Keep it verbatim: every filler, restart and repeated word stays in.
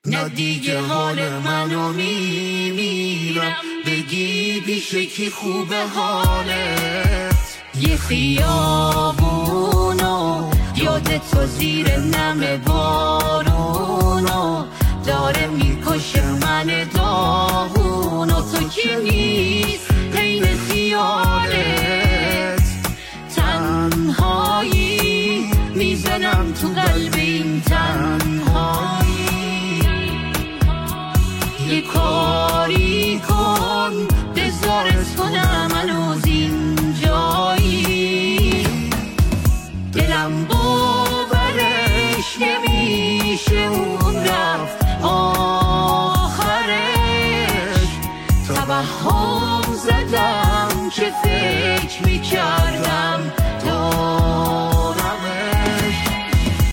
نه دیگه حال منو میمیرم، بگی پیش کی خوبه حالت. یه خیابونو یاد تو زیر نم بارونو داره میکشه من داغونو. تو کی نیست حین خیالت، تنهایی میزنم تو قلب این تنهایی. یه کاری کن بذارت کنم هنوز اینجایی، دلم باورش نمیشه اون رفت آخرش. توهم زدم که فکر میکرد